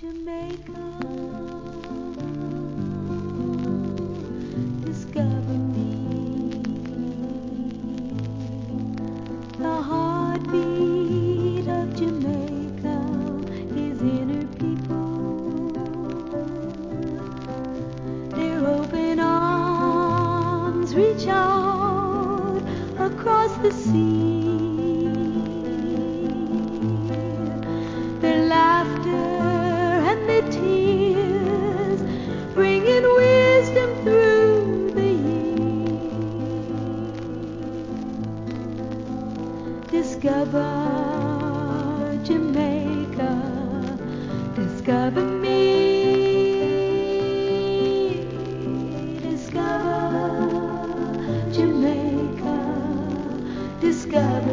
Jamaica, discover me. The heartbeat of Jamaica is in her people. Their open arms reach out across the sea. Their laughter and their tears bringing wisdom through the years. Discover Jamaica, discover me. Discover Jamaica, discover